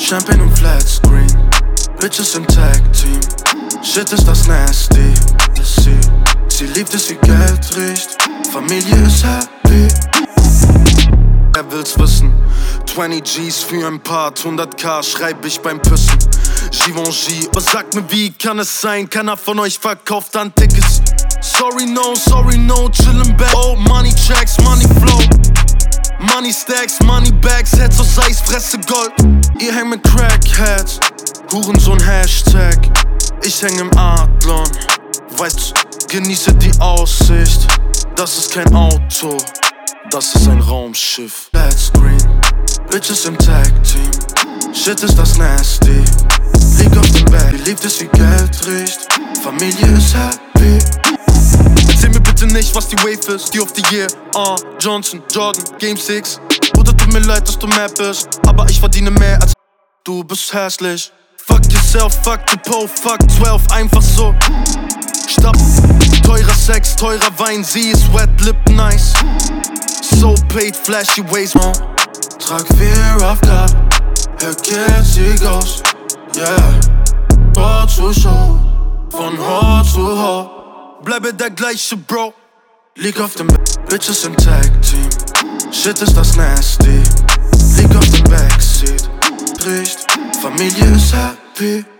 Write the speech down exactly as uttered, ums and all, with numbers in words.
Champagne und Flatscreen, Bitches im Tag-Team. Shit ist das nasty. Sie, sie liebt es, wie Geld riecht. Familie ist happy. Er will's wissen. zwanzig G's für ein Part, hundert K schreib ich beim Pissen. Givenchy, aber sag mir, wie kann es sein? Keiner von euch verkauft an Tickets. Sorry no, sorry no, chill im Bett. Oh, Money Checks, Money Flow. Money Stacks, Money Bags, Heads aus Eis, Fresse Gold. Ihr hängt mit Crackheads, Hurensohn Hashtag. Ich häng im Adlon, weißt, genieße die Aussicht. Das ist kein Auto, das ist ein Raumschiff. Flatscreen, Bitches im Tag-Team. Shit ist das nasty. Lieg auf dem Bett, die liebt es, wie Geld riecht. Familie ist happy. Erzähl mir bitte nicht, was die Wave ist. Die of the Year, uh, Johnson, Jordan, Game six. Bruder, tut mir leid, dass du mad bist, aber ich verdiene mehr als du bist hässlich. Fuck yourself, fuck the Po, fuck zwölf, einfach so. Stopp, teurer Sex, teurer Wein, sie ist wet, lip nice. So paid, flashy ways, man. Trag Fear of God, hör Kids, sie Ghost, yeah. Tor zu Show, von Hort zu Hort. Bleibe der gleiche Bro. Lieg auf dem Bett, Bitches im Tag-Team. Shit ist das nasty. Lieg auf dem Backseat, riecht, Familie ist happy.